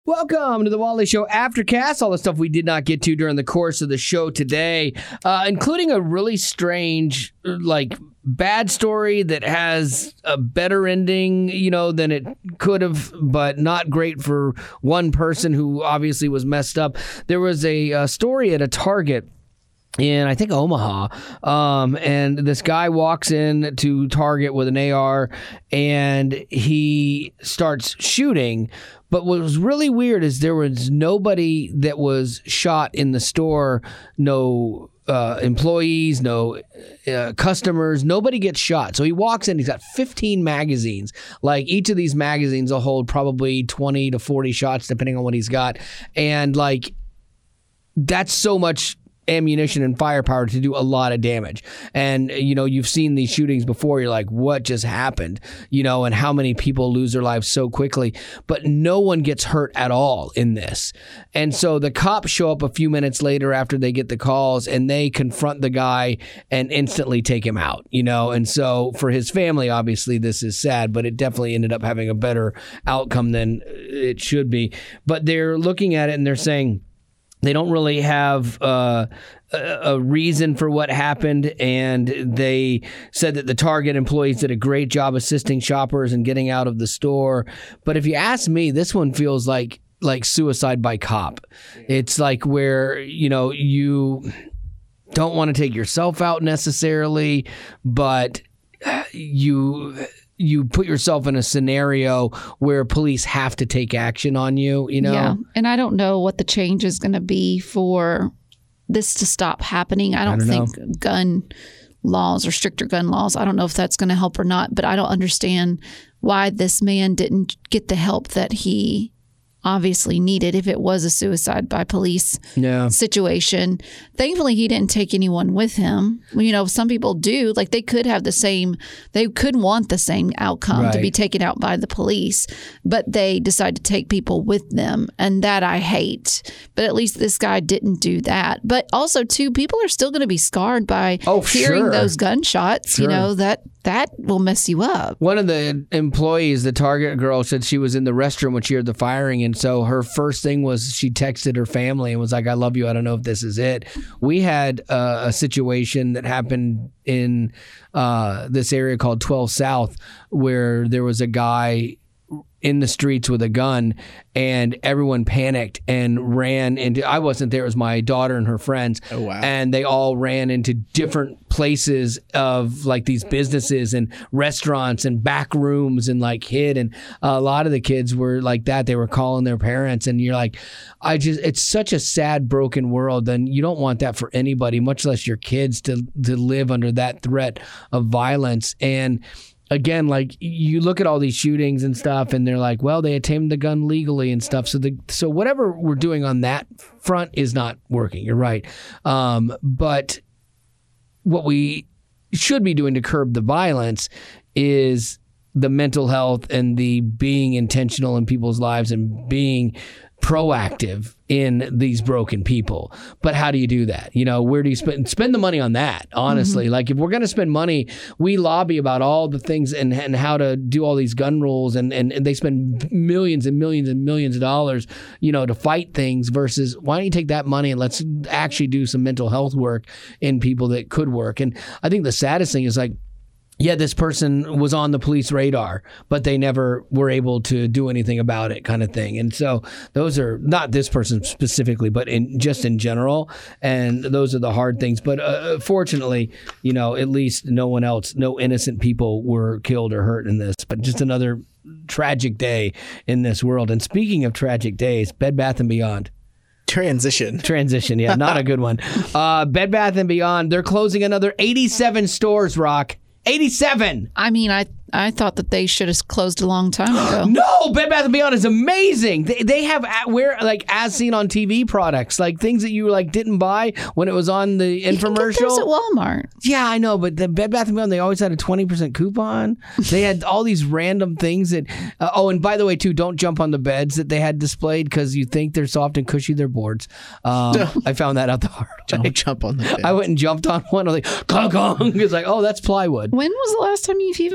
Welcome to the Wally Show Aftercast. All the stuff we did not get to during the course of the show today, including a really strange, bad story that has a better ending, than it could have, but not great for one person who obviously was messed up. There was a story at a Target in, I think, Omaha, and this guy walks in to Target with an AR, and he starts shooting. But what was really weird is there was nobody that was shot in the store, no employees, no customers, nobody gets shot. So he walks in, he's got 15 magazines. Like, each of these magazines will hold probably 20 to 40 shots, depending on what he's got. And, that's so much ammunition and firepower to do a lot of damage. And, you've seen these shootings before. You're like, what just happened? And how many people lose their lives so quickly. But no one gets hurt at all in this. And so the cops show up a few minutes later after they get the calls, and they confront the guy and instantly take him out, And so for his family, obviously, this is sad, but it definitely ended up having a better outcome than it should be. But they're looking at it and they're saying, they don't really have a reason for what happened, and they said that the Target employees did a great job assisting shoppers and getting out of the store. But if you ask me, this one feels like suicide by cop. It's like where, you don't want to take yourself out necessarily, but you put yourself in a scenario where police have to take action on you, Yeah, and I don't know what the change is going to be for this to stop happening. I don't think gun laws or stricter gun laws, I don't know if that's going to help or not, but I don't understand why this man didn't get the help that he obviously needed if it was a suicide by police situation. Thankfully, he didn't take anyone with him. Some people do. They could have they could want the same outcome to be taken out by the police, but they decide to take people with them. And that I hate. But at least this guy didn't do that. But also, too, people are still going to be scarred by hearing those gunshots. Sure. That will mess you up. One of the employees, the Target girl, said she was in the restroom when she heard the firing. And so her first thing was she texted her family and was like, I love you. I don't know if this is it. We had a situation that happened in this area called 12 South where there was a guy in the streets with a gun, and everyone panicked and ran into, I wasn't there, it was my daughter and her friends. Oh, wow. And they all ran into different places of these businesses and restaurants and back rooms and hid. And a lot of the kids were like that. They were calling their parents, and you're like, it's such a sad, broken world. And you don't want that for anybody, much less your kids to live under that threat of violence. And again, you look at all these shootings and stuff, and they're like, well, they obtained the gun legally and stuff. So whatever we're doing on that front is not working. You're right. But what we should be doing to curb the violence is the mental health and the being intentional in people's lives and being proactive in these broken people. But how do you do that? Where do you spend the money on that? Honestly, if we're going to spend money, we lobby about all the things and how to do all these gun rules, and they spend millions and millions and millions of dollars, to fight things, versus why don't you take that money and let's actually do some mental health work in people that could work. And I think the saddest thing is this person was on the police radar, but they never were able to do anything about it, kind of thing. And so those are not this person specifically, but just in general. And those are the hard things. But fortunately, at least no innocent people were killed or hurt in this. But just another tragic day in this world. And speaking of tragic days, Bed Bath & Beyond. Transition, yeah, not a good one. Bed Bath & Beyond, they're closing another 87 stores, Rock. 87. I mean, I thought that they should have closed a long time ago. No, Bed Bath & Beyond is amazing. They have as seen on TV products, things that you didn't buy when it was on the infomercial. You can get those at Walmart. Yeah, I know, but the Bed Bath & Beyond, they always had a 20% coupon. They had all these random things that. And by the way, too, don't jump on the beds that they had displayed because you think they're soft and cushy. They're boards. I found that out the hard way. Don't jump on the beds. I went and jumped on one. I was like, clunk. It's like, oh, that's plywood. When was the last time you've even been to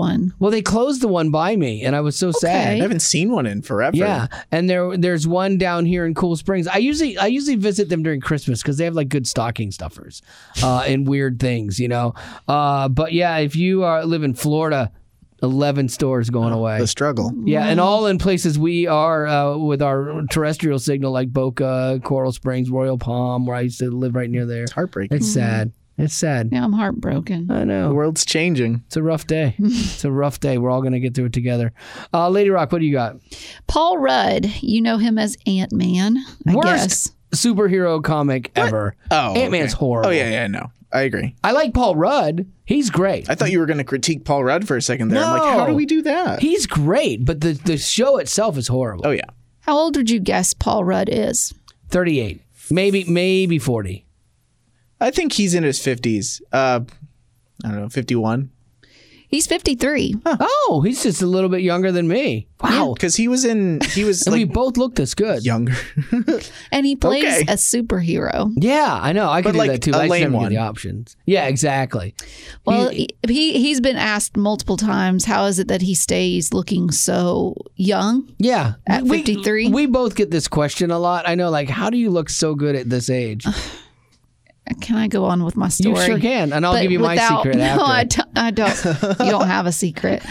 one. Well, they closed the one by me, and I was so sad. I haven't seen one in forever. Yeah, and there's one down here in Cool Springs. I usually visit them during Christmas because they have like good stocking stuffers and weird things, you know. But yeah, if you live in Florida, 11 stores going away. The struggle. Yeah, and all in places we are with our terrestrial signal like Boca, Coral Springs, Royal Palm, where I used to live right near there. It's heartbreaking. It's sad. It's sad. Yeah, I'm heartbroken. I The know. world's changing. It's a rough day. It's a rough day. We're all going to get through it together. Lady Rock, what do you got? Paul Rudd, you know him as Ant-Man, I Worst guess. superhero comic ever. Oh, Ant-Man's horrible. Oh, yeah, no. I agree. I like Paul Rudd. He's great. I thought you were going to critique Paul Rudd for a second there. I'm like, No. how do we do that? He's great, but the show itself is horrible. Oh, yeah. How old would you guess Paul Rudd is? 38. Maybe 40. I think he's in his 50s. I don't know, 51. He's 53. Oh, he's just a little bit younger than me. Wow. Because he was And we like both look this good. younger. And he plays Okay. a superhero. Yeah, I know. I could But do like that too. a I just lame never get one. the options. Yeah, exactly. Well, he's been asked multiple times, how is it that he stays looking so young? Yeah. At 53? We both get this question a lot. I know, like, how do you look so good at this age? Can I go on with my story? You sure can, and I'll But give you my secret no, after. I don't. You don't have a secret.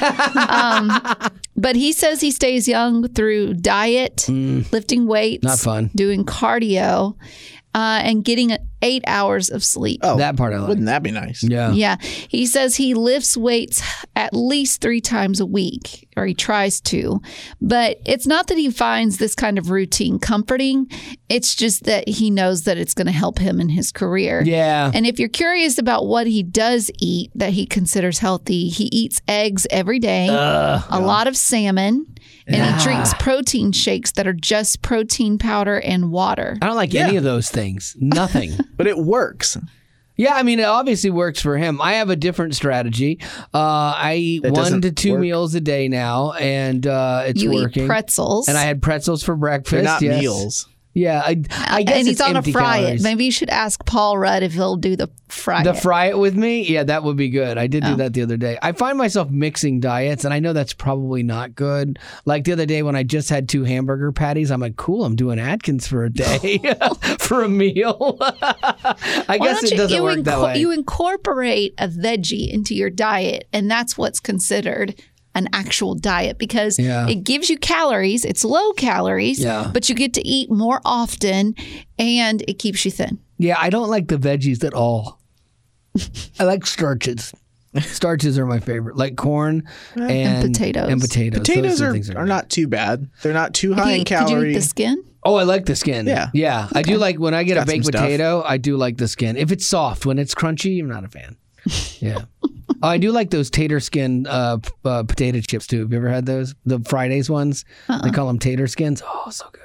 But he says he stays young through diet, lifting weights, Not fun. doing cardio, and getting 8 hours of sleep. Oh, That part I like. Wouldn't that be nice? Yeah. Yeah. He says he lifts weights at least 3 times a week, or he tries to. But it's not that he finds this kind of routine comforting. It's just that he knows that it's going to help him in his career. Yeah. And if you're curious about what he does eat that he considers healthy, he eats eggs every day, a lot of salmon, and he drinks protein shakes that are just protein powder and water. I don't like any of those things. Nothing. But it works. Yeah, I mean, it obviously works for him. I have a different strategy. I eat That 1 doesn't to 2 work. meals a day now, and it's You working. eat pretzels. And I had pretzels for breakfast. They're not yes. meals. Yeah, I guess and he's it's on a empty fry calories. it. Maybe you should ask Paul Rudd if he'll do the fry The it. fry it with me? Yeah, that would be good. I did do that the other day. I find myself mixing diets, and I know that's probably not good. Like the other day when I just had 2 hamburger patties, I'm like, cool, I'm doing Atkins for a day for a meal. I guess it doesn't work that way. You incorporate a veggie into your diet, and that's what's considered an actual diet because Yeah. it gives you calories. It's low calories, Yeah. but you get to eat more often, and it keeps you thin. Yeah, I don't like the veggies at all. I like starches. Starches are my favorite, like corn and potatoes. And potatoes. Potatoes Those are things are not too bad. They're not too high in Could you eat calorie. the skin? Oh, I like the skin. Yeah. Yeah. I do like when I get a Got some baked stuff. potato, I do like the skin. If it's soft, when it's crunchy, I'm not a fan. Yeah. Oh, I do like those tater skin potato chips too. Have you ever had those? The Fridays ones? They call them tater skins. Oh, so good.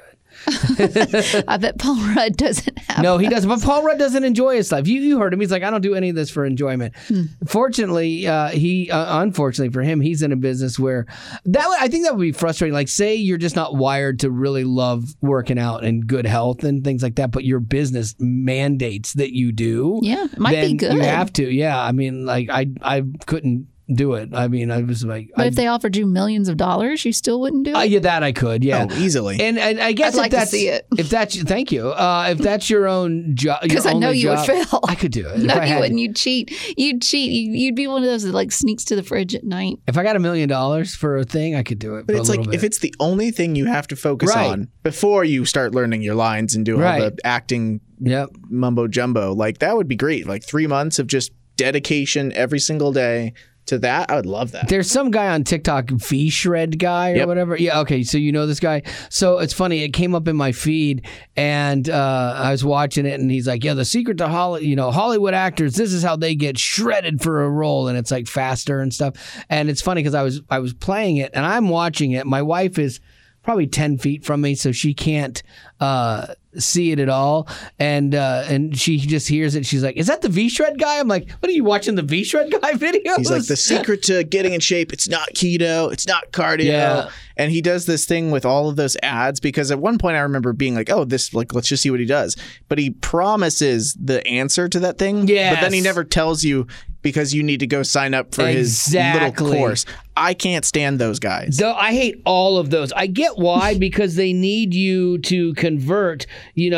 I bet Paul Rudd doesn't have. No, he doesn't. But Paul Rudd doesn't enjoy his life. You heard him. He's like, I don't do any of this for enjoyment. Fortunately, unfortunately for him, he's in a business where I think that would be frustrating. Like, say you're just not wired to really love working out and good health and things like that, but your business mandates that you do. Yeah, it might be then good. You have to. Yeah, I mean, like I couldn't do it. I mean, I was like, But if they offered you millions of dollars, you still wouldn't do it? yeah, that I could. Yeah. Oh, easily. And I guess I'd if like to that's see it. if that's thank you. If that's your own job, Because I know you would fail. I could do it. No, if I you had- wouldn't. You'd cheat. You'd cheat. You'd be one of those that like sneaks to the fridge at night. If I got $1 million for a thing, I could do it. But for it's a like little if bit. it's the only thing you have to focus Right. on before you start learning your lines and do all Right. the acting Yep. mumbo jumbo, like that would be great. Like 3 months of just dedication every single day to that. I would love that. There's some guy on TikTok, V-Shred guy or Yep. whatever. Yeah, okay, so you know this guy. So it's funny, it came up in my feed, and I was watching it, and he's like, yeah, the secret to Hollywood actors, this is how they get shredded for a role, and it's like faster and stuff. And it's funny because I was playing it, and I'm watching it. My wife is probably 10 feet from me, so she can't see it at all, and she just hears it. She's like, "Is that the V-Shred guy?" I'm like, "What are you watching the V-Shred guy videos?" He's like, the secret to getting in shape, it's not keto, it's not cardio. Yeah. And he does this thing with all of those ads because at one point I remember being like, oh, this, like, let's just see what he does. But he promises the answer to that thing. But then he Yes. never tells you, because you need to go sign up for his little course. I can't stand those guys. I hate all of those. I get why, because they need you to convert,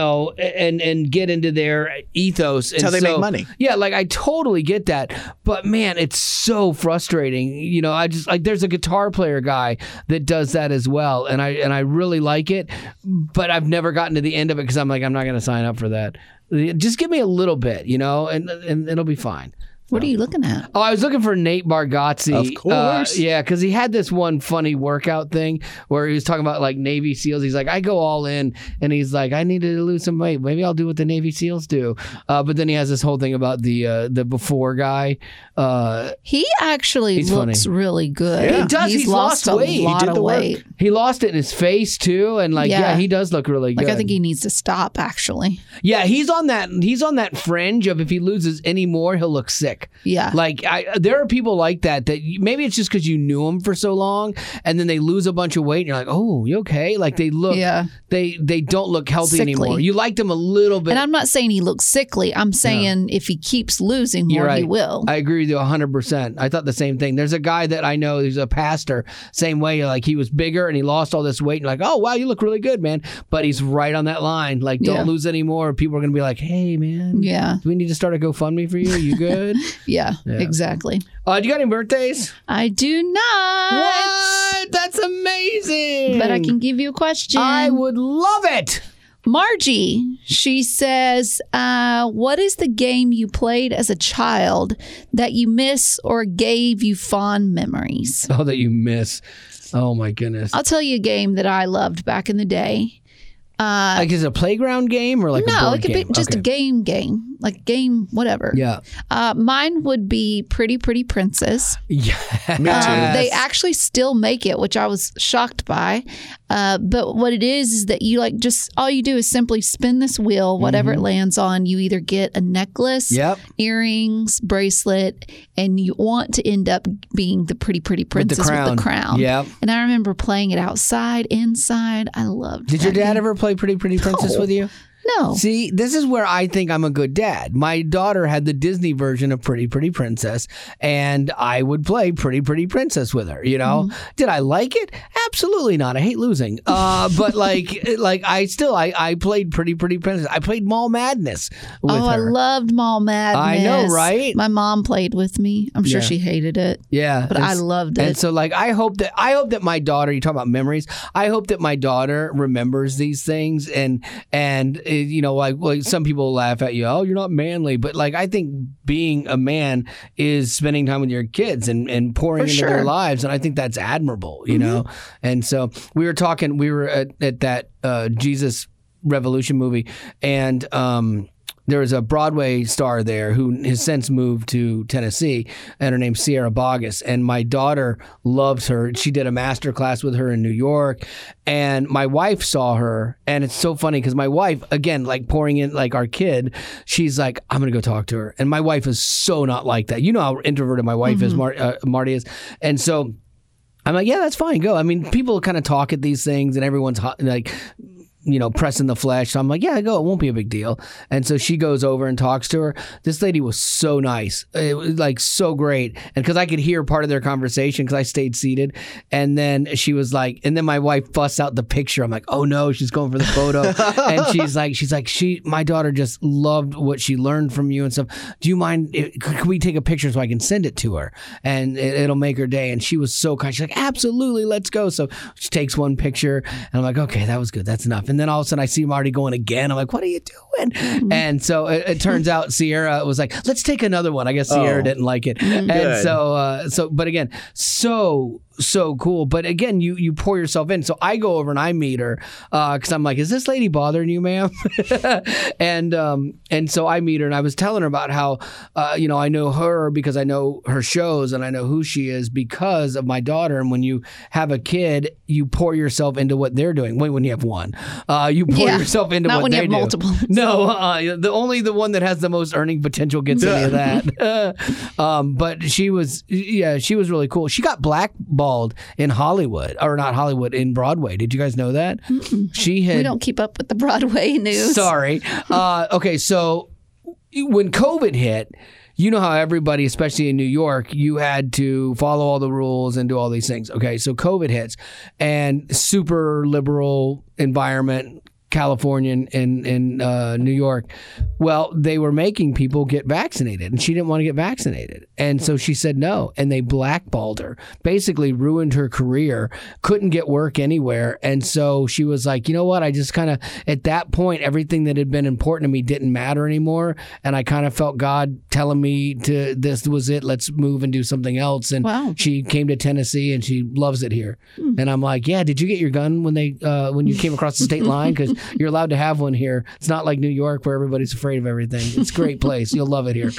and get into their ethos. That's how they make money. Yeah, like I totally get that. But man, it's so frustrating. I just there's a guitar player guy that does that as well, and I really like it, but I've never gotten to the end of it because I'm like, I'm not going to sign up for that. Just give me a little bit, and it'll be fine. What are you looking at? Oh, I was looking for Nate Bargatze. Of course. Yeah, because he had this one funny workout thing where he was talking about like Navy SEALs. He's like, I go all in, and he's like, I need to lose some weight. Maybe I'll do what the Navy SEAls do. But then he has this whole thing about the before guy. He actually looks really good. Yeah. He does. He's lost weight. A lot of weight. He lost it in his face too, and he does look really good. I think he needs to stop. Actually. Yeah, he's on that fringe of if he loses any more, he'll look sick. Yeah. There are people like that maybe it's just because you knew them for so long, and then they lose a bunch of weight, and you're like, oh, you okay? Like they look, they don't look healthy sickly anymore. You like them a little bit. And I'm not saying he looks sickly. I'm saying if he keeps losing more, he will. I agree with you 100%. I thought the same thing. There's a guy that I know, he's a pastor, same way. Like he was bigger and he lost all this weight, and like, oh wow, you look really good, man. But he's right on that line. Like, don't lose any more. People are gonna be like, hey, man, do we need to start a GoFundMe for you? Are you good? Yeah, exactly. Do you got any birthdays? I do not. What? That's amazing. But I can give you a question. I would love it. Margie, she says, what is the game you played as a child that you miss or gave you fond memories? Oh, that you miss. Oh, my goodness. I'll tell you a game that I loved back in the day. Like is it a playground game or like a board No, it could game? be just a game, like game, whatever. Yeah. Mine would be Pretty Pretty Princess. Yeah. Me too. They actually still make it, which I was shocked by. But what it is that you all you do is simply spin this wheel, whatever it lands on. You either get a necklace, earrings, bracelet, and you want to end up being the Pretty Pretty Princess with the crown. Yeah. And I remember playing it outside, inside. I loved it. Did your dad ever play Pretty Pretty Princess with you? No. See, this is where I think I'm a good dad. My daughter had the Disney version of Pretty Pretty Princess, and I would play Pretty Pretty Princess with her. Did I like it? Absolutely not. I hate losing. But I played Pretty Pretty Princess. I played Mall Madness with her. I loved Mall Madness. I know, right? My mom played with me. I'm sure she hated it. Yeah, but I loved it. And so, I hope that my daughter. You talk about memories. I hope that my daughter remembers these things and. Like some people laugh at you. Oh, you're not manly. But I think being a man is spending time with your kids and pouring into their lives. And I think that's admirable, you know? And so we were at that Jesus Revolution movie, and there was a Broadway star there who has since moved to Tennessee, and her name's Sierra Boggess. And my daughter loves her. She did a master class with her in New York, and my wife saw her. And it's so funny because my wife, again, pouring in our kid, she's like, I'm going to go talk to her. And my wife is so not like that. You know how introverted my wife is, Marty is. And so I'm like, yeah, that's fine. Go. I mean, people kind of talk at these things, and everyone's pressing the flesh. So I'm like, yeah, go. It won't be a big deal. And so she goes over and talks to her. This lady was so nice. It was so great. And because I could hear part of their conversation because I stayed seated. And then she was like, and then my wife busts out the picture. I'm like, oh no, she's going for the photo. And she's like, my daughter just loved what she learned from you and stuff. Do you mind? Could we take a picture so I can send it to her? And it'll make her day. And she was so kind. She's like, absolutely, let's go. So she takes one picture, and I'm like, okay, that was good. That's enough. And then all of a sudden I see Marty going again. I'm like, what are you doing? And so it turns out Sierra was like, let's take another one. I guess Sierra didn't like it. And but again, so cool. But again, you pour yourself in. So I go over and I meet her because I'm like, is this lady bothering you, ma'am? and so I meet her, and I was telling her about how I know her because I know her shows and I know who she is because of my daughter. And when you have a kid, you pour yourself into what they're doing. When you have one, you pour yourself into not what when they you have do. multiple. No, only the one that has the most earning potential gets any of that. But she was really cool. She got blackballed in Hollywood, or not Hollywood, in Broadway. Did you guys know that? We don't keep up with the Broadway news. Sorry. Okay, so when COVID hit, you know how everybody, especially in New York, you had to follow all the rules and do all these things. Okay, so COVID hits and super liberal environment, California and New York. Well, they were making people get vaccinated, and she didn't want to get vaccinated. And so she said no, and they blackballed her, basically ruined her career, couldn't get work anywhere. And so she was like, you know what? I just kind of, at that point, everything that had been important to me didn't matter anymore. And I kind of felt God telling me this was it. Let's move and do something else. And she came to Tennessee, and she loves it here. And I'm like, yeah, did you get your gun when you came across the state line? Because you're allowed to have one here. It's not like New York where everybody's afraid of everything. It's a great place. You'll love it here.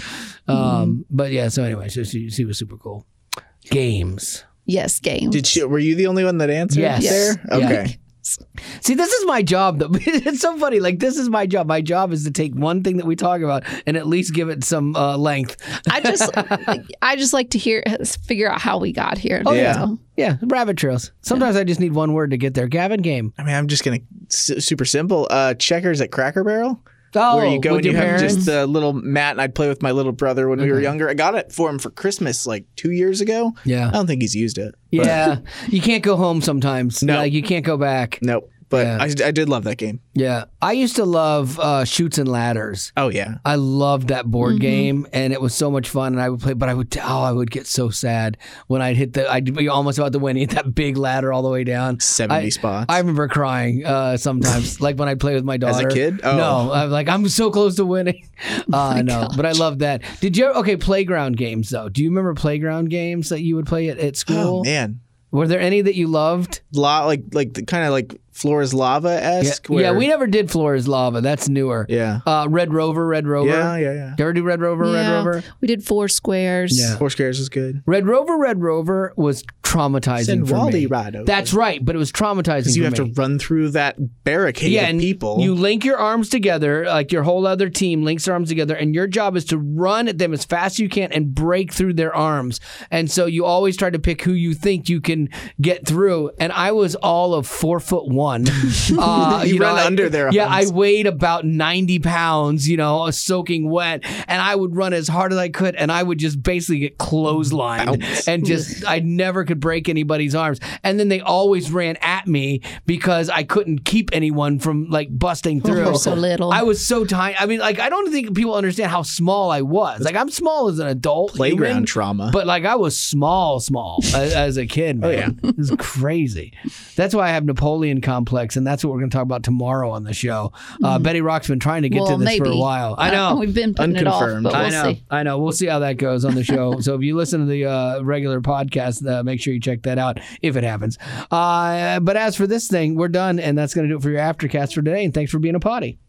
But yeah, so anyway, so she was super cool. Games. Yes, games. Were you the only one that answered there? Okay. Yeah. See, this is my job, though. It's so funny. Like, this is my job. My job is to take one thing that we talk about and at least give it some length. I just like to figure out how we got here. Oh, yeah. Yeah, rabbit trails. Sometimes I just need one word to get there. Gavin, game. I mean, I'm just going to, super simple. Checkers at Cracker Barrel. Oh, where you go and you parents? have just the little mat, and I'd play with my little brother when we were younger. I got it for him for Christmas like 2 years ago. Yeah. I don't think he's used it. Yeah. You can't go home sometimes. No. Like, you can't go back. Nope. But Yeah. I did love that game. Yeah. I used to love Chutes and Ladders. Oh, yeah. I loved that board game, and it was so much fun. And I would play, but I would get so sad when I'd I'd be almost about to win, hit that big ladder all the way down. 70 spots. I remember crying sometimes, like when I'd play with my daughter. As a kid? Oh. No, I'm like, I'm so close to winning. No, but I love that. Did you playground games though? Do you remember playground games that you would play at school? Oh, man. Were there any that you loved? Like kind of like Floor is Lava-esque? Yeah, we never did Floor is Lava. That's newer. Yeah. Red Rover. Yeah. Did you ever do Red Rover? Red Rover? We did Four Squares. Yeah. Four Squares was good. Red Rover was traumatizing for me. Rado. That's right, but it was traumatizing Because you for have me. to run through that barricade of and people. You link your arms together, like your whole other team links their arms together, and your job is to run at them as fast as you can and break through their arms. And so you always try to pick who you think you can get through. And I was all of 4'1". You run under their arms. Yeah, I weighed about 90 pounds, soaking wet, and I would run as hard as I could, and I would just basically get clotheslined, and I never could break anybody's arms. And then they always ran at me because I couldn't keep anyone from like busting through. You're so little. I was so tiny. I mean, like, I don't think people understand how small I was. Like, I'm small as an adult. Playground human, trauma. But like, I was small as a kid, man. Oh, yeah. It was crazy. That's why I have Napoleon complex, and that's what we're going to talk about tomorrow on the show. Betty Rock's been trying to get to this for a while. I know. We've been putting it off, but we'll see. I know. We'll see how that goes on the show. So if you listen to the regular podcast, make sure you check that out if it happens. But as for this thing, we're done, and that's going to do it for your Aftercast for today. And thanks for being a potty.